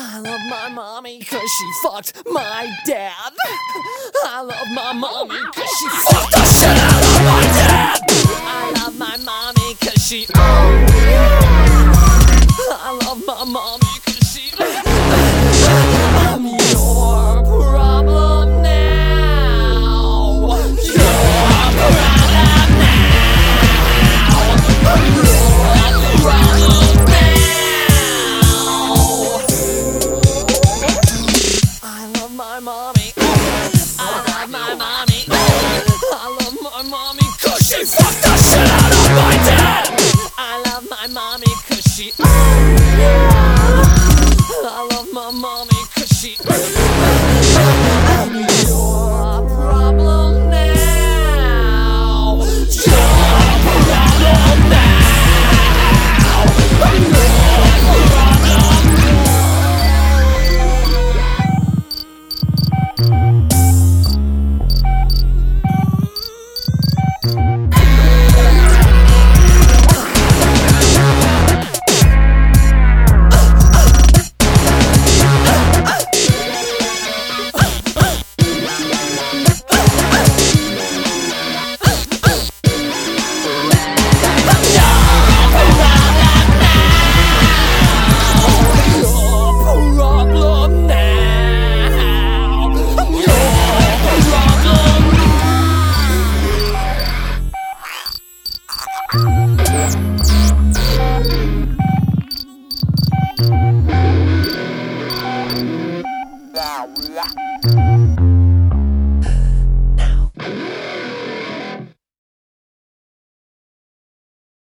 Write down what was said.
I love my mommy cause she fucked my dad. I love my mommy cause she fucked the shit out of my dad. I love my mommy cause she I love my mommy